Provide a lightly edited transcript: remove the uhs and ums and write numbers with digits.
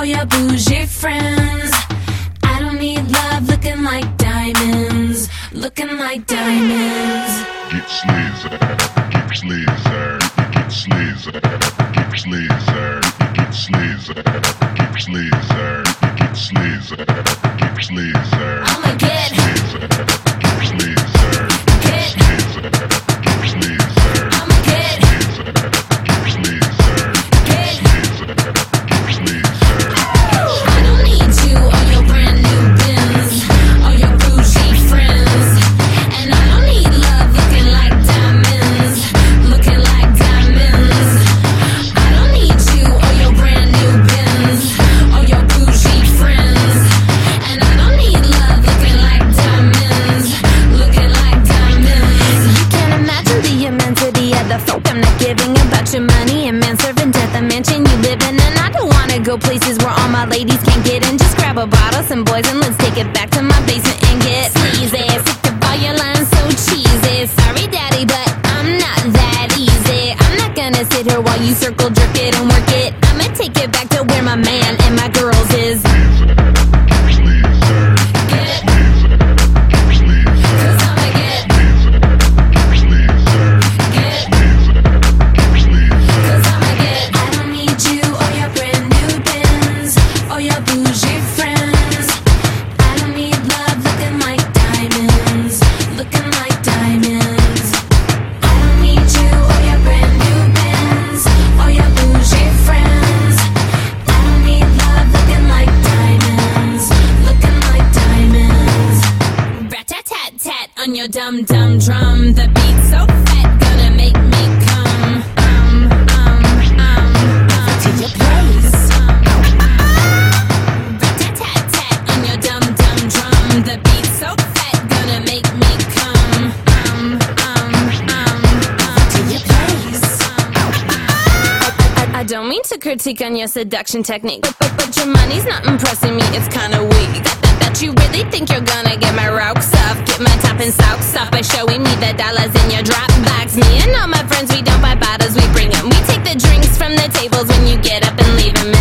your bougie friends. I don't need love looking like diamonds, looking like diamonds. Get sleazy, get sleazy, get sleazy, get sleazy, get sleazy, get sleazy, get sleazy, get sleazy. I'ma get sleazy, get sleazy, get sleazy, get sleazy. I'ma get get sleazy, get sleazy, get sleazy. I don't need you or your brand new Benz or your bougie friends. And I don't need love looking like diamonds, looking like diamonds. I don't need you or your brand new Benz or your bougie friends. And I don't need love looking like diamonds, looking like diamonds. You can't imagine the immensity of the folk I'm not giving about your money and man serving death, the mansion you live in. And I don't wanna go places where all my ladies can't get in. Just grab a bottle, some boys, and let's take it back to my basement and get sleazy. Sick of all your lines so cheesy. Sorry, daddy, but I'm not that easy. I'm not gonna sit here while you circle jerk it and work it. I'ma take it back to where my man and my girls is. Cause I'ma get Cause I'ma get I don't need you or your brand new Benz or your bougie friends. I don't need love looking like diamonds, looking like diamonds. I don't need you or your brand new Benz or your bougie friends. I don't need love looking like diamonds, looking like diamonds. Rat-tat-tat-tat on your dum-dum drum. The beat so fat, gonna make me come. To your place. Rat-tat-tat-tat on your dum-dum drum. The beat so fat, gonna make me come. To your place. I don't mean to critique on your seduction technique, but your money's not impressing me, it's kinda weak. That you really think you're gonna get my rocks off, get my top and socks off by showing me the dollars in your drop box. Me and all my friends, we don't buy bottles, we bring them. We take the drinks from the tables when you get up and leave them.